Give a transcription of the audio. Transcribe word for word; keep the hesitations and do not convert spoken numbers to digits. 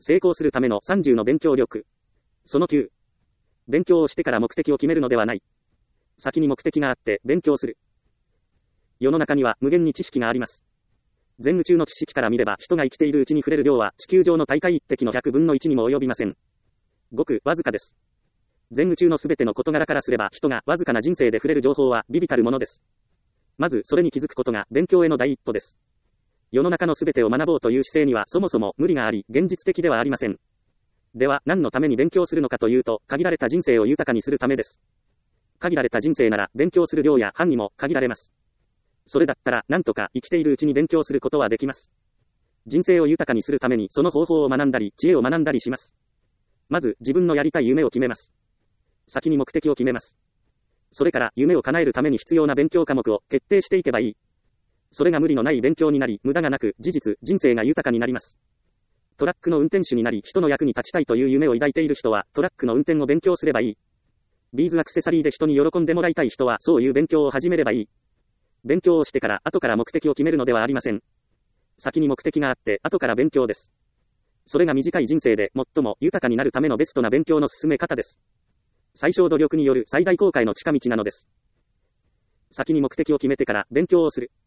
成功するためのさんじゅうの勉強力。そのきゅう。勉強をしてから目的を決めるのではない。先に目的があって勉強する。世の中には無限に知識があります。全宇宙の知識から見れば人が生きているうちに触れる量は地球上の大海一滴のひゃくぶんのいちにも及びません。ごくわずかです。全宇宙のすべての事柄からすれば人がわずかな人生で触れる情報は微々たるものです。まずそれに気づくことが勉強への第一歩です。世の中のすべてを学ぼうという姿勢にはそもそも無理があり現実的ではありません。では何のために勉強するのかというと、限られた人生を豊かにするためです。限られた人生なら勉強する量や範囲も限られます。それだったら何とか生きているうちに勉強することはできます。人生を豊かにするためにその方法を学んだり知恵を学んだりします。まず自分のやりたい夢を決めます。先に目的を決めます。それから夢を叶えるために必要な勉強科目を決定していけばいい。それが無理のない勉強になり、無駄がなく、事実、人生が豊かになります。トラックの運転手になり、人の役に立ちたいという夢を抱いている人は、トラックの運転を勉強すればいい。ビーズアクセサリーで人に喜んでもらいたい人は、そういう勉強を始めればいい。勉強をしてから、後から目的を決めるのではありません。先に目的があって、後から勉強です。それが短い人生で、最も豊かになるためのベストな勉強の進め方です。最小努力による最大公開の近道なのです。先に目的を決めてから勉強をする。